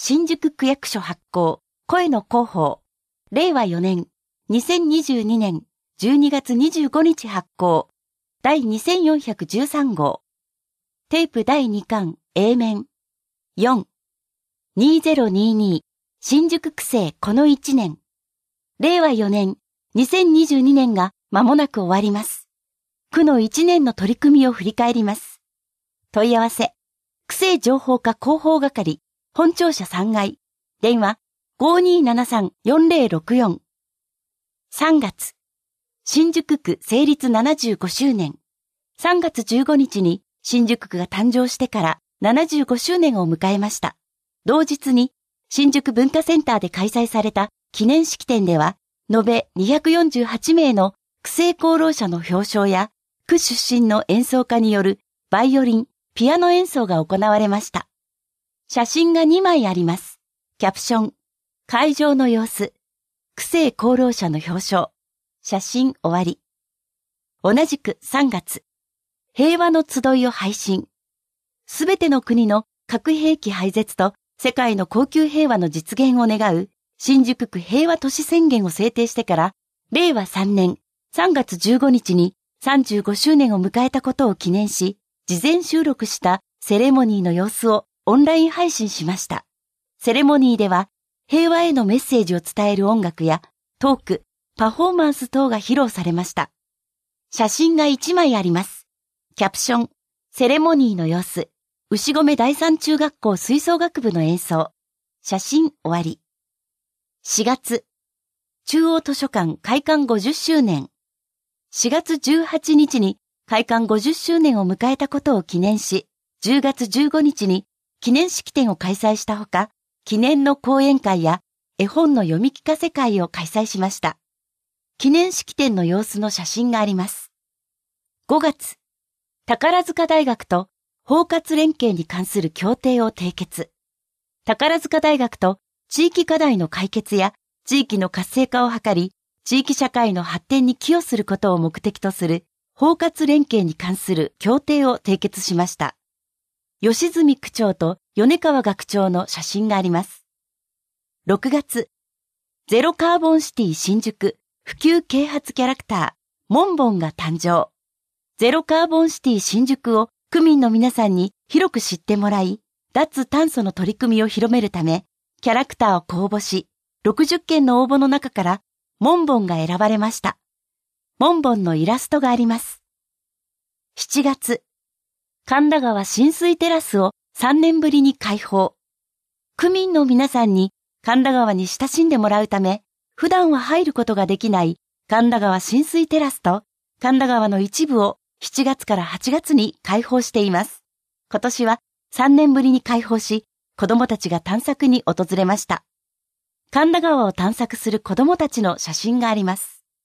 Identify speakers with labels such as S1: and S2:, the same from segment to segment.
S1: 新宿区役所発行、声の広報。令和4年、2022年12月25日発行。第2413号。テープ第2巻 A 面。4。2022新宿区政この1年。令和4年、2022年が間もなく終わります。区の1年の取り組みを振り返ります。問い合わせ。区政情報課広報係、本庁舎3階。電話、5273-4064。3月。新宿区成立75周年。3月15日に新宿区が誕生してから75周年を迎えました。同日に新宿文化センターで開催された記念式典では、延べ248名の区政功労者の表彰や、区出身の演奏家によるバイオリン、ピアノ演奏が行われました。写真が2枚あります。キャプション、会場の様子、区政功労者の表彰、写真終わり。同じく3月、平和の集いを配信。すべての国の核兵器廃絶と世界の恒久平和の実現を願う新宿区平和都市宣言を制定してから、令和3年3月15日に35周年を迎えたことを記念し、事前収録したセレモニーの様子をオンライン配信しました。セレモニーでは平和へのメッセージを伝える音楽やトーク、パフォーマンス等が披露されました。写真が1枚あります。キャプション、セレモニーの様子、牛込第三中学校吹奏楽部の演奏。写真終わり。4月、中央図書館開館50周年。4月18日に開館50周年を迎えたことを記念し、10月15日に記念式典を開催したほか、記念の講演会や絵本の読み聞かせ会を開催しました。記念式典の様子の写真があります。5月、宝塚大学と包括連携に関する協定を締結。宝塚大学と地域課題の解決や地域の活性化を図り、地域社会の発展に寄与することを目的とする包括連携に関する協定を締結しました。吉住区長と米川学長の写真があります。6月、ゼロカーボンシティ新宿普及啓発キャラクター、モンボンが誕生。ゼロカーボンシティ新宿を区民の皆さんに広く知ってもらい、脱炭素の取り組みを広めるため、キャラクターを公募し、60件の応募の中から、モンボンが選ばれました。モンボンのイラストがあります。7月、神田川親水テラスを3年ぶりに開放。区民の皆さんに神田川に親しんでもらうため、普段は入ることができない神田川親水テラスと神田川の一部を7月から8月に開放しています。今年は3年ぶりに開放し、子どもたちが探索に訪れました。神田川を探索する子どもたちの写真があります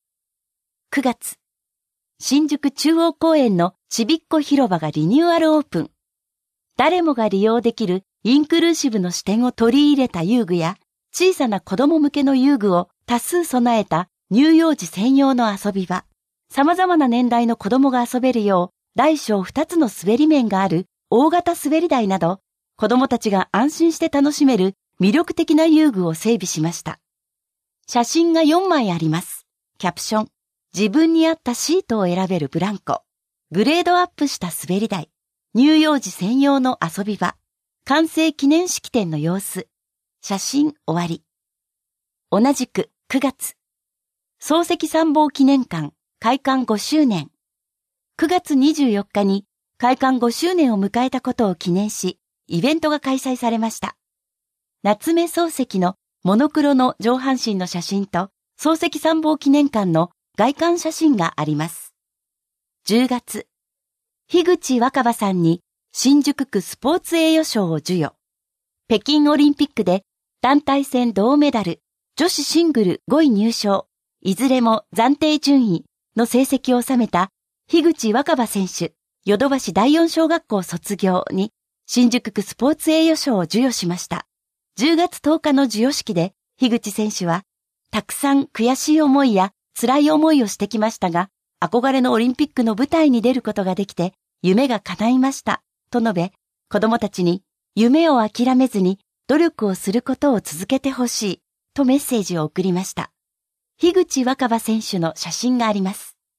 S1: 。9月、新宿中央公園のちびっこ広場がリニューアルオープン。誰もが利用できるインクルーシブの視点を取り入れた遊具や、小さな子ども向けの遊具を多数備えた乳幼児専用の遊び場。様々な年代の子どもが遊べるよう、大小2つの滑り面がある大型滑り台など、子どもたちが安心して楽しめる魅力的な遊具を整備しました。写真が4枚あります。キャプション、自分に合ったシートを選べるブランコ。グレードアップした滑り台。乳幼児専用の遊び場。完成記念式典の様子。写真終わり。同じく9月。漱石参謀記念館開館5周年。9月24日に開館5周年を迎えたことを記念し、イベントが開催されました。夏目漱石のモノクロの上半身の写真と漱石参謀記念館の外観写真があります。10月、樋口新葉さんに新宿区スポーツ栄誉賞を授与。北京オリンピックで団体戦銅メダル、女子シングル5位入賞、いずれも暫定順位の成績を収めた樋口新葉選手、ヨドバシ第四小学校卒業に新宿区スポーツ栄誉賞を授与しました。10月10日の授与式で樋口選手は、たくさん悔しい思いや辛い思いをしてきましたが、憧れのオリンピックの舞台に出ることができて夢が叶いましたと述べ、子供たちに夢を諦めずに努力をすることを続けてほしいとメッセージを送りました。樋口新葉選手の写真があります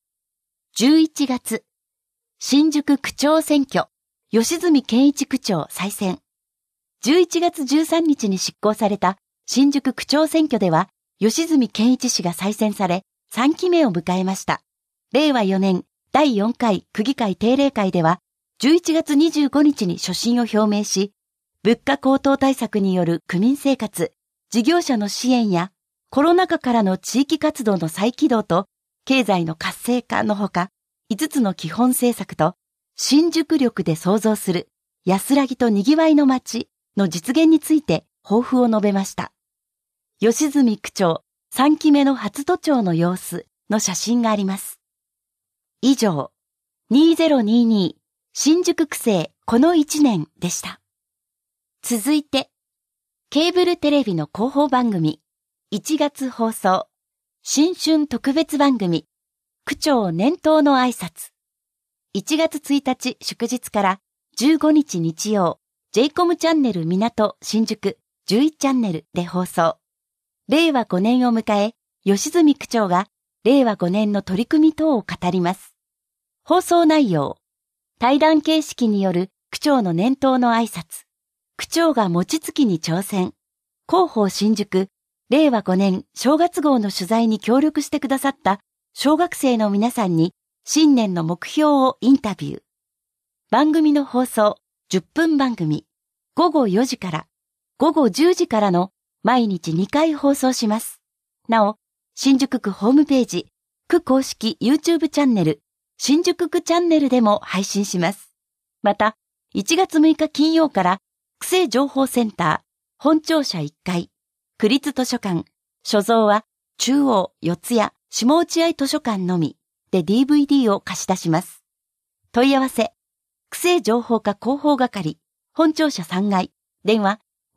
S1: 。11月、新宿区長選挙、吉住健一区長再選。11月13日に執行された新宿区長選挙では、吉住健一氏が再選され、3期目を迎えました。令和4年第4回区議会定例会では、11月25日に所信を表明し、物価高騰対策による区民生活、事業者の支援や、コロナ禍からの地域活動の再起動と、経済の活性化のほか、5つの基本政策と、新宿力で創造する安らぎと賑わいの街の実現について抱負を述べました。吉住区長3期目の初都庁の様子の写真があります。以上、2022新宿区政この1年でした。続いて、ケーブルテレビの広報番組、1月放送、新春特別番組、区長年頭の挨拶。1月1日祝日から15日日曜、JCOM チャンネル港新宿11チャンネルで放送。令和5年を迎え、吉住区長が令和5年の取り組み等を語ります。放送内容、対談形式による区長の年頭の挨拶。区長が餅つきに挑戦。広報新宿、令和5年正月号の取材に協力してくださった小学生の皆さんに新年の目標をインタビュー。番組の放送、10分番組、午後4時から午後10時からの毎日2回放送します。なお、新宿区ホームページ、区公式 YouTube チャンネル、新宿区チャンネルでも配信します。また、1月6日金曜から、区政情報センター、本庁舎1階、区立図書館、所蔵は中央、四谷、下落合図書館のみで DVD を貸し出します。問い合わせ、区政情報課広報係、本庁舎3階、電話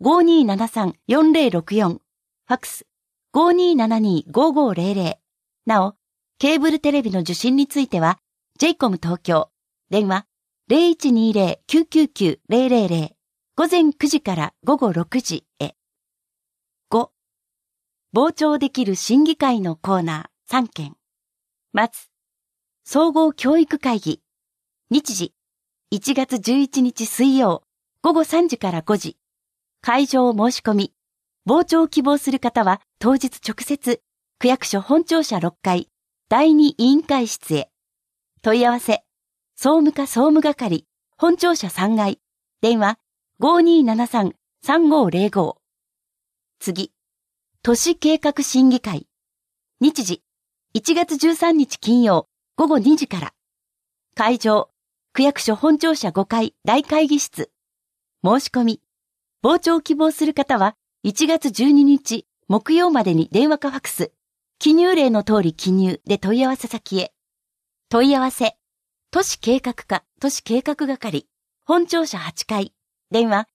S1: 5273-4064、ファックス 5272-5500。なお、ケーブルテレビの受信については、JCOM 東京、電話 0120-999-000、午前9時から午後6時へ。5、傍聴できる審議会のコーナー3件。まず、総合教育会議。日時、1月11日水曜、午後3時から5時。会場申し込み。傍聴を希望する方は当日直接、区役所本庁舎6階、第2委員会室へ。問い合わせ、総務課総務係、本庁舎3階、電話 5273-3505。次、都市計画審議会。日時、1月13日金曜、午後2時から。会場、区役所本庁舎5階大会議室。申し込み。傍聴を希望する方は、1月12日木曜までに電話かファックス、記入例の通り記入で問い合わせ先へ。問い合わせ、都市計画課都市計画係、本庁舎8階、電話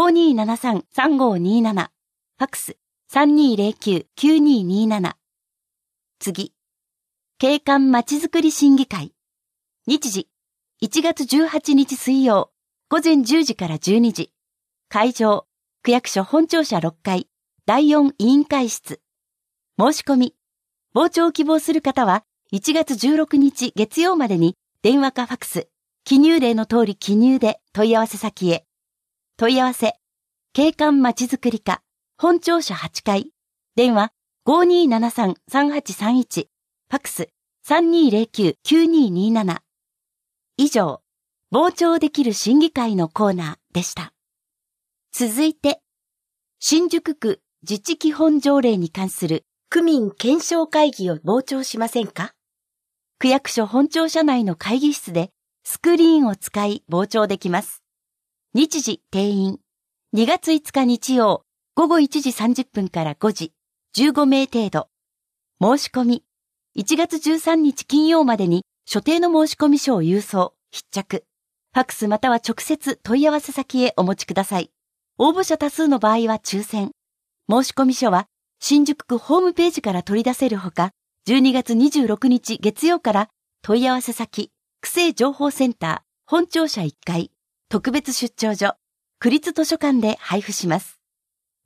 S1: 5273-3527、ファックス 3209-9227。次、景観まちづくり審議会。日時、1月18日水曜、午前10時から12時。会場、区役所本庁舎6階、第4委員会室。申し込み。傍聴を希望する方は、1月16日月曜までに電話かファックス、記入例の通り記入で問い合わせ先へ。問い合わせ、景観まちづくり課、本庁舎8階、電話 5273-3831、ファックス 3209-9227。以上、傍聴できる審議会のコーナーでした。続いて、新宿区自治基本条例に関する区民検証会議を傍聴しませんか？区役所本庁舎内の会議室でスクリーンを使い傍聴できます。日時定員、2月5日日曜、午後1時30分から5時、15名程度。申し込み、1月13日金曜までに所定の申し込み書を郵送、必着。ファックスまたは直接問い合わせ先へお持ちください。応募者多数の場合は抽選。申し込み書は新宿区ホームページから取り出せるほか、12月26日月曜から問い合わせ先、区政情報センター、本庁舎1階、特別出張所、区立図書館で配布します。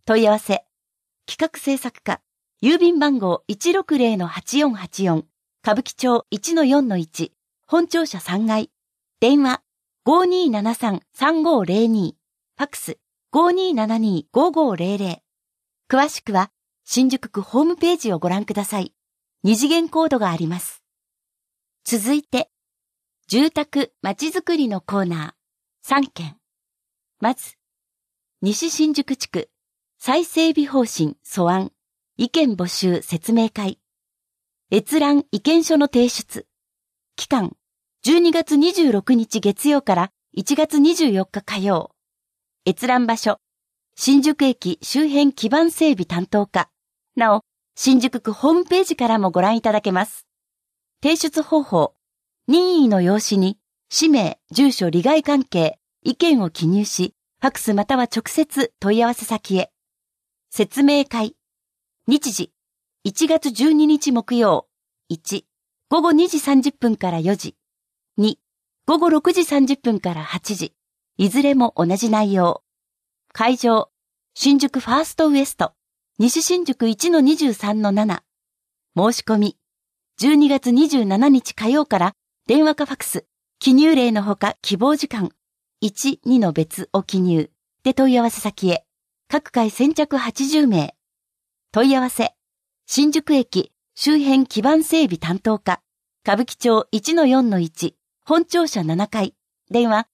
S1: 問い合わせ。企画制作課、郵便番号 160-8484、歌舞伎町 1-4-1、本庁舎3階。電話、5273-3502。ファックス、5272-5500。詳しくは、新宿区ホームページをご覧ください。二次元コードがあります。続いて、住宅まちづくりのコーナー、3件。まず、西新宿地区、再整備方針素案、意見募集説明会。閲覧意見書の提出。期間、12月26日月曜から1月24日火曜。閲覧場所、新宿駅周辺基盤整備担当課。なお、新宿区ホームページからもご覧いただけます。提出方法、任意の用紙に、氏名、住所、利害関係、意見を記入し、ファックスまたは直接問い合わせ先へ。説明会。日時、1月12日木曜。1、午後2時30分から4時。2、午後6時30分から8時。いずれも同じ内容。会場、新宿ファーストウエスト。西新宿 1-23-7。申し込み、12月27日火曜から電話かファックス、記入例のほか希望時間、1、2の別を記入で問い合わせ先へ。各回先着80名。問い合わせ、新宿駅周辺基盤整備担当課、歌舞伎町 1-4-1、本庁舎7階、電話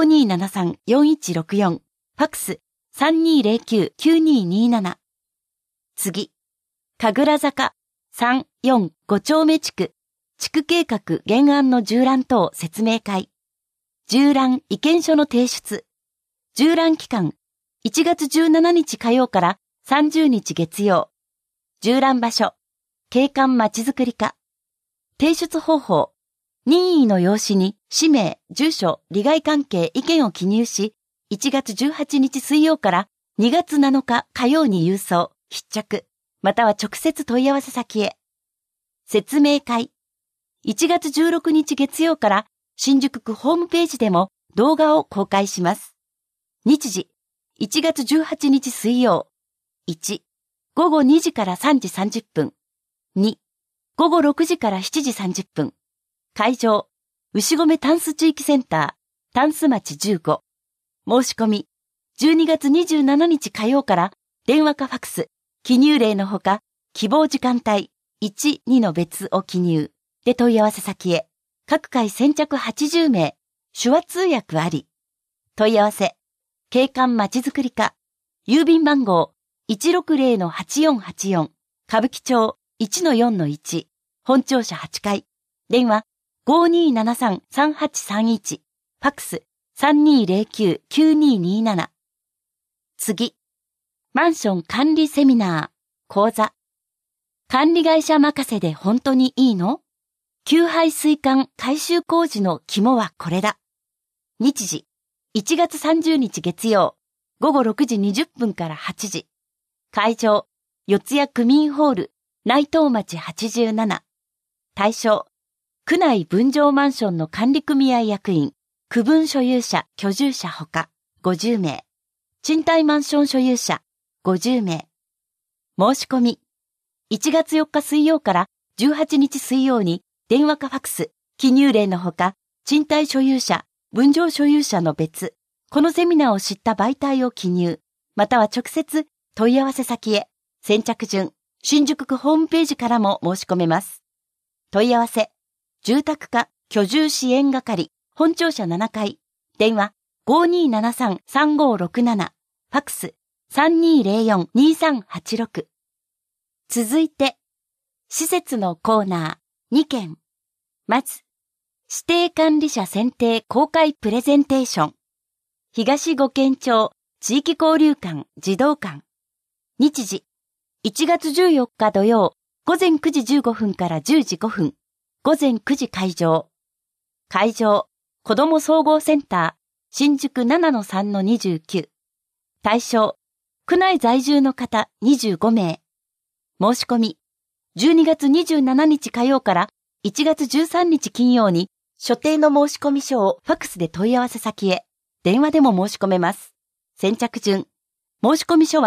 S1: 5273-4164、ファックス 3209-9227。次、神楽坂3、4、5丁目地区、地区計画原案の縦覧等説明会。縦覧意見書の提出。縦覧期間、1月17日火曜から30日月曜。縦覧場所、景観まちづくり課。提出方法、任意の用紙に氏名、住所、利害関係、意見を記入し、1月18日水曜から2月7日火曜に郵送、必着、または直接問い合わせ先へ。説明会。1月16日月曜から新宿区ホームページでも動画を公開します。日時、1月18日水曜。1、午後2時から3時30分。2、午後6時から7時30分。会場、牛込タンス地域センター、タンス町15。申し込み、12月27日火曜から電話かファックス、記入例のほか、希望時間帯、1、2の別を記入で問い合わせ先へ。各回先着80名、手話通訳あり。問い合わせ、景観まちづくり課、郵便番号 160-8484、歌舞伎町 1-4-1、本庁舎8階、電話 5273-3831、ファックス 3209-9227。次、マンション管理セミナー、講座。管理会社任せで本当にいいの？給排水管改修工事の肝はこれだ。日時、1月30日月曜、午後6時20分から8時。会場、四谷区民ホール、内藤町87。対象、区内分譲マンションの管理組合役員、区分所有者、居住者ほか、50名。賃貸マンション所有者、50名。申し込み。1月4日水曜から18日水曜に電話かファックス、記入例のほか、賃貸所有者、分譲所有者の別、このセミナーを知った媒体を記入、または直接問い合わせ先へ、先着順、新宿区ホームページからも申し込めます。問い合わせ、住宅課居住支援係、本庁舎7階、電話 5273-3567、ファックス 3204-2386。続いて、施設のコーナー2件。まず、指定管理者選定公開プレゼンテーション。東五軒町地域交流館児童館。日時、1月14日土曜、午前9時15分から10時5分。午前9時開場。会場、子ども総合センター、新宿 7-3-29。対象、区内在住の方25名。申し込み、12月27日火曜から1月13日金曜に所定の申し込み書をファックスで問い合わせ先へ、電話でも申し込めます。先着順。申し込み書は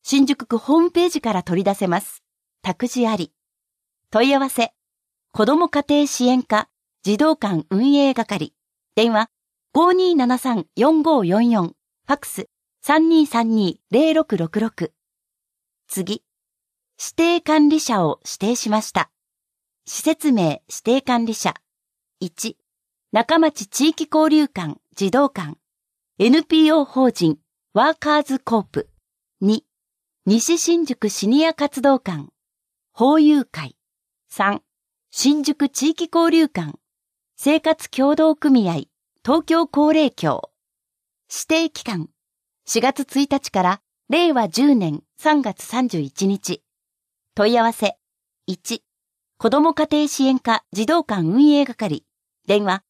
S1: 新宿区ホームページから取り出せます。託児あり。問い合わせ。子ども家庭支援課児童館運営係。電話 5273-4544。ファックス 3232-0666。次。指定管理者を指定しました。施設名指定管理者。1、中町地域交流館児童館 NPO 法人ワーカーズコープ。2、西新宿シニア活動館法友会。3、新宿地域交流館生活協同組合東京高齢協。指定期間4月1日から令和10年3月31日。問い合わせ。1、子ども家庭支援課児童館運営係。電話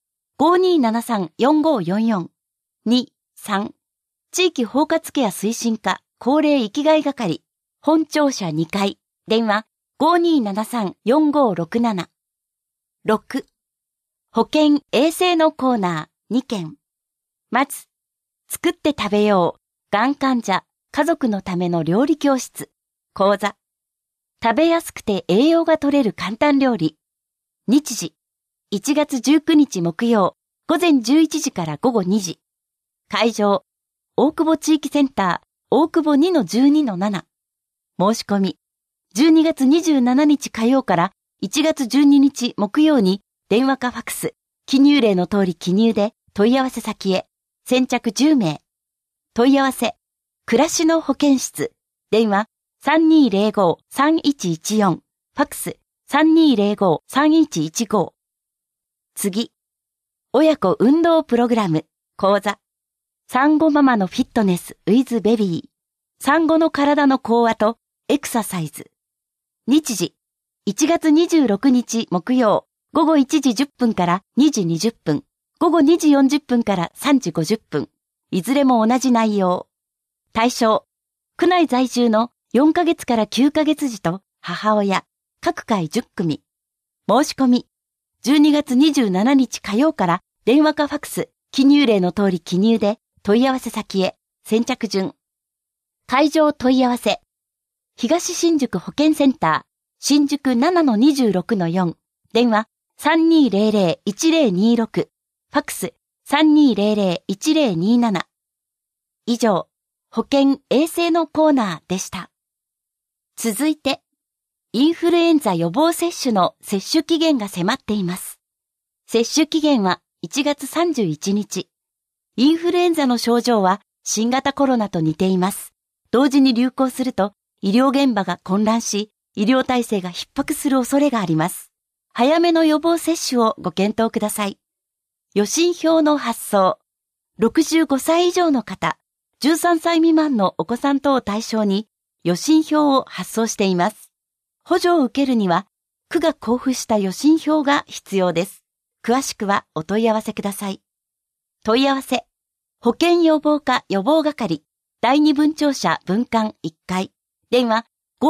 S1: 5273-4544。2、3、地域包括ケア推進課高齢生きがい係。本庁舎2階。電話 5273-4567。6、保健衛生のコーナー2件。まず、作って食べよう。がん患者、家族のための料理教室。講座。食べやすくて栄養が取れる簡単料理。日時。1月19日木曜、午前11時から午後2時。会場。大久保地域センター、大久保 2-12-7。申し込み。12月27日火曜から1月12日木曜に電話かファックス、記入例の通り記入で問い合わせ先へ。先着10名。問い合わせ。暮らしの保健室。電話。3205-3114。ファックス 3205-3115。次。親子運動プログラム講座。産後ママのフィットネス with ベビー。産後の体の講話とエクササイズ。日時。1月26日木曜午後1時10分から2時20分。午後2時40分から3時50分。いずれも同じ内容。対象。区内在住の4ヶ月から9ヶ月児と母親、各回10組。申し込み。12月27日火曜から電話かファックス、記入例の通り記入で問い合わせ先へ。先着順。会場問い合わせ。東新宿保健センター、新宿 7-26-4。電話 3200-1026。ファックス 3200-1027。以上、保健衛生のコーナーでした。続いて、インフルエンザ予防接種の接種期限が迫っています。接種期限は1月31日。インフルエンザの症状は新型コロナと似ています。同時に流行すると医療現場が混乱し、医療体制が逼迫する恐れがあります。早めの予防接種をご検討ください。予診票の発送。65歳以上の方、13歳未満のお子さん等を対象に予診票を発送しています。補助を受けるには、区が交付した予診票が必要です。詳しくはお問い合わせください。問い合わせ。保健予防課予防係、第二分庁舎分館1階。電話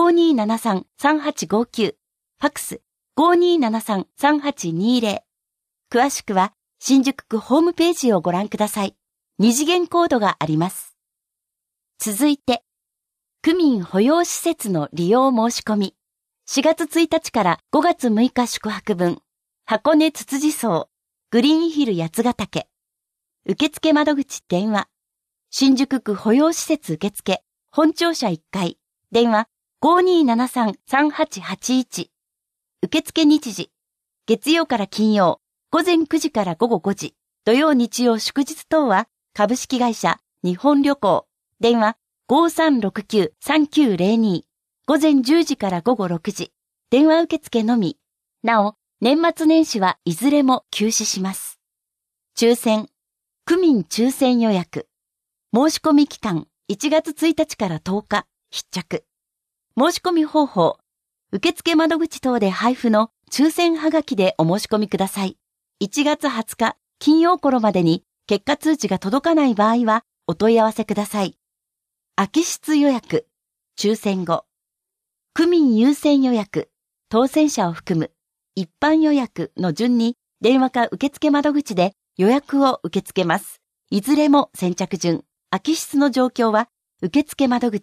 S1: 5273-3859。ファックス 5273-3820。詳しくは新宿区ホームページをご覧ください。二次元コードがあります。続いて、区民保養施設の利用申し込み。4月1日から5月6日宿泊分。箱根つつじ荘、グリーンヒル八ヶ岳。受付窓口電話。新宿区保養施設受付、本庁舎1階。電話 5273-3881。受付日時。月曜から金曜、午前9時から午後5時。土曜日曜祝日等は株式会社日本旅行。電話 5369-3902。午前10時から午後6時。電話受付のみ。なお、年末年始はいずれも休止します。抽選。区民抽選予約。申し込み期間1月1日から10日。必着。申し込み方法。受付窓口等で配布の抽選はがきでお申し込みください。1月20日金曜頃までに結果通知が届かない場合はお問い合わせください。空き室予約。抽選後。区民優先予約。当選者を含む一般予約の順に電話か受付窓口で予約を受け付けます。いずれも先着順。空き室の状況は受付窓口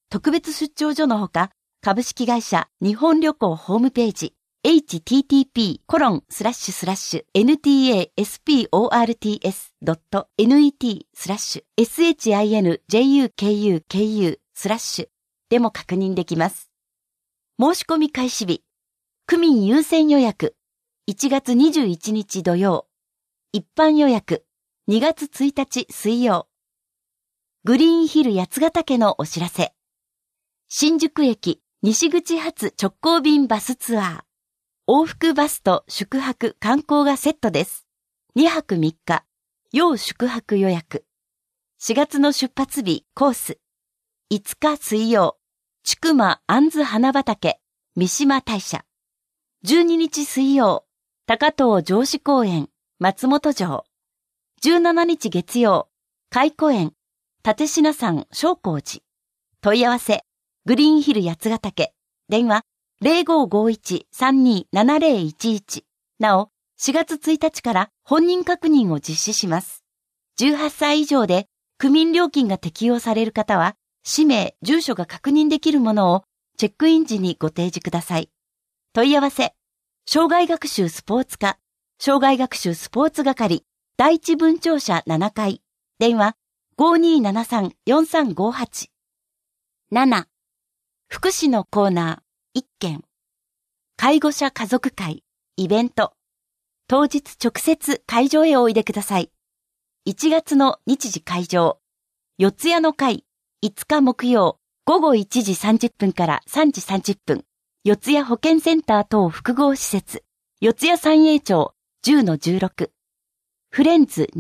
S1: 特別出張所のほか、株式会社日本旅行ホームページ、http://ntasportnet/shinjukuku/ でも確認できます。申し込み開始日、区民優先予約、1月21日土曜、一般予約、2月1日水曜。グリーンヒル八ヶ岳のお知らせ。新宿駅西口発直行便バスツアー。往復バスと宿泊観光がセットです。2泊3日、要宿泊予約。4月の出発日コース。5日水曜、千曲杏花畑、三島大社。12日水曜、高遠城址公園、松本城。17日月曜、海湖園、立品山昇光寺。問い合わせ、グリーンヒル八ヶ岳。電話、0551-327011。なお、4月1日から本人確認を実施します。18歳以上で区民料金が適用される方は、氏名、住所が確認できるものをチェックイン時にご提示ください。問い合わせ、障害学習スポーツ課、障害学習スポーツ係、第一分庁舎7階。電話、5273-4358。7. 福祉のコーナー1件。介護者家族会、イベント。当日直接会場へおいでください。1月の日時会場。四谷の会、5日木曜、午後1時30分から3時30分。四谷保健センター等複合施設。四谷三栄町 10-16。フレンズ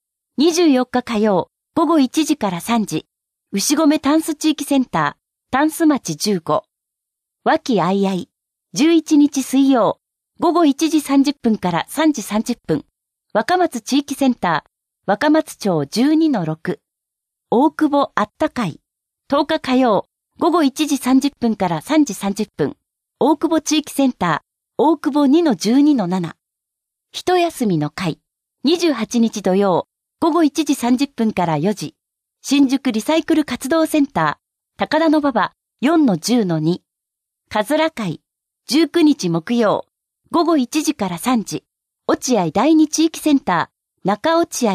S1: 2。24日火曜、午後1時から3時。牛込タンス地域センター、タンス町15。和気あいあい。11日水曜、午後1時30分から3時30分。若松地域センター、若松町 12-6。大久保あったかい。10日火曜、午後1時30分から3時30分。大久保地域センター、大久保 2-12-7。一休みの会。28日土曜、午後1時30分から4時。新宿リサイクル活動センター、高田馬場 4-10-2。かずら会。19日木曜、午後1時から3時。落合第二地域センター、中落合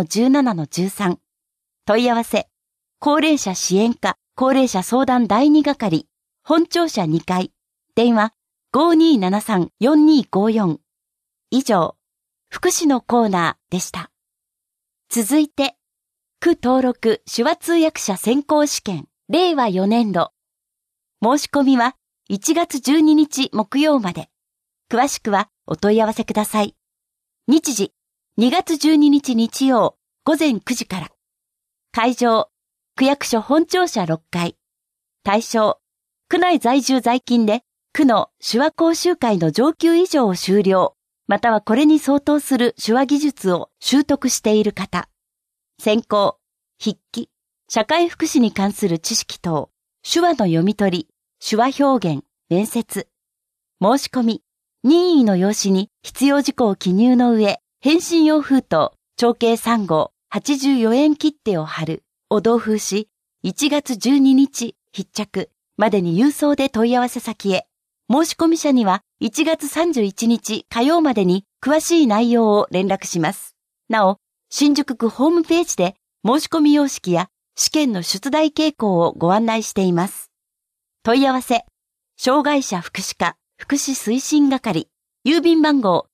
S1: 4-17-13。問い合わせ。高齢者支援課、高齢者相談第2係。本庁舎2階。電話、5273-4254。以上、福祉のコーナーでした。続いて、区登録手話通訳者選考試験、令和4年度。申し込みは1月12日木曜まで。詳しくはお問い合わせください。日時、2月12日日曜、午前9時から。会場、区役所本庁舎6階。対象、区内在住在勤で、区の手話講習会の上級以上を修了、またはこれに相当する手話技術を習得している方。専攻、筆記、社会福祉に関する知識等、手話の読み取り、手話表現、面接。申し込み、任意の用紙に必要事項を記入の上、返信用封筒、長径3号、84円切手を貼る、を同封し、1月12日、必着、までに郵送で問い合わせ先へ。申し込み者には1月31日火曜までに詳しい内容を連絡します。なお、新宿区ホームページで申し込み様式や試験の出題傾向をご案内しています。問い合わせ、障害者福祉課福祉推進係、郵便番号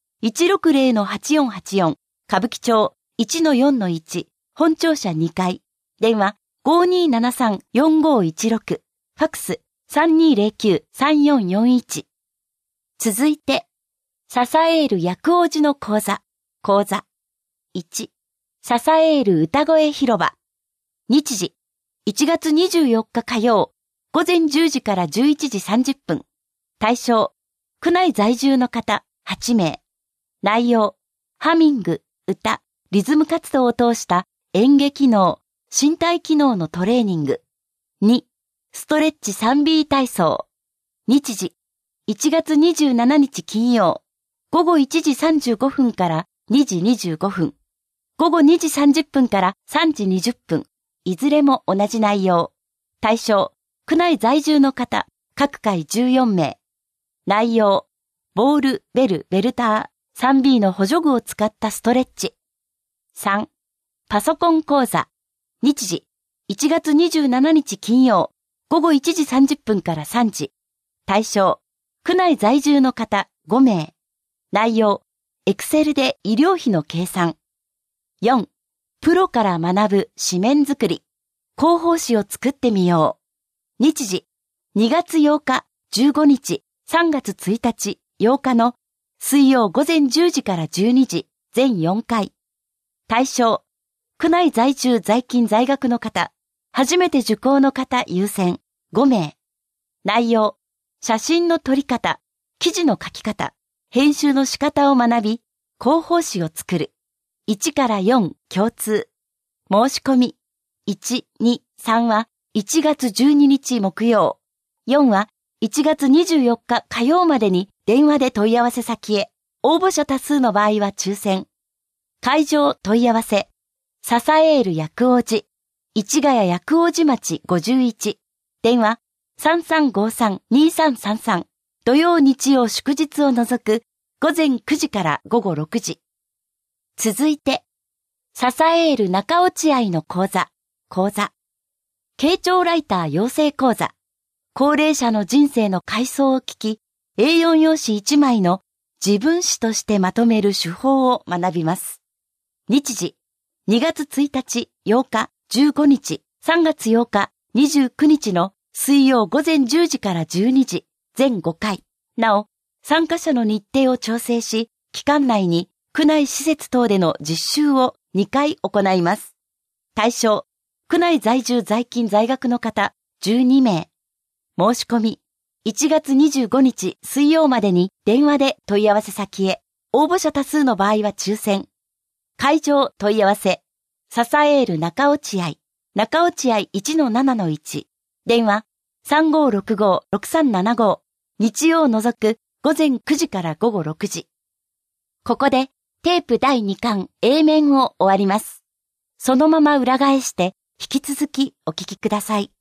S1: 160-8484、歌舞伎町 1-4-1、本庁舎2階、電話 5273-4516、ファックス3209-3441。続いて、支える薬王子の講座。1、支える歌声広場。日時、1月24日火曜、午前10時から11時30分。対象、区内在住の方8名。内容、ハミング、歌、リズム活動を通した演技機能、身体機能のトレーニング。2、ストレッチ 3B 体操。日時、1月27日金曜、午後1時35分から2時25分。午後2時30分から3時20分。いずれも同じ内容。対象、 区内在住の方、各回14名。内容、ボール、ベル、ベルター、3B の補助具を使ったストレッチ。3、パソコン講座。日時、1月27日金曜、午後1時30分から3時。対象、区内在住の方5名。内容、Excel で医療費の計算。4、プロから学ぶ紙面作り。広報誌を作ってみよう。日時、2月8日、15日、3月1日、8日の水曜午前10時から12時、全4回。対象、区内在住在勤在学の方、初めて受講の方優先、5名。内容、写真の撮り方、記事の書き方、編集の仕方を学び、広報誌を作る。1から4共通。申し込み。1、2、3は1月12日木曜。4は1月24日火曜までに電話で問い合わせ先へ。応募者多数の場合は抽選。会場問い合わせ。笹エール薬王寺。市ヶ谷薬王寺町51。電話3353-2333。土曜日曜祝日を除く午前9時から午後6時。続いて、笹エール中落合の講座。傾聴ライター養成講座。高齢者の人生の回想を聞き、A4 用紙1枚の自分史としてまとめる手法を学びます。日時、2月1日、8日、15日、3月8日、29日の水曜午前10時から12時、全5回。なお、参加者の日程を調整し、期間内に区内施設等での実習を2回行います。対象、区内在住在勤在学の方12名。申し込み、1月25日水曜までに電話で問い合わせ先へ。応募者多数の場合は抽選。会場問い合わせ。笹エール中落合 1-7-1。電話3565-6375。日曜を除く午前9時から午後6時。ここでテープ第2巻 A 面を終わります。そのまま裏返して引き続きお聞きください。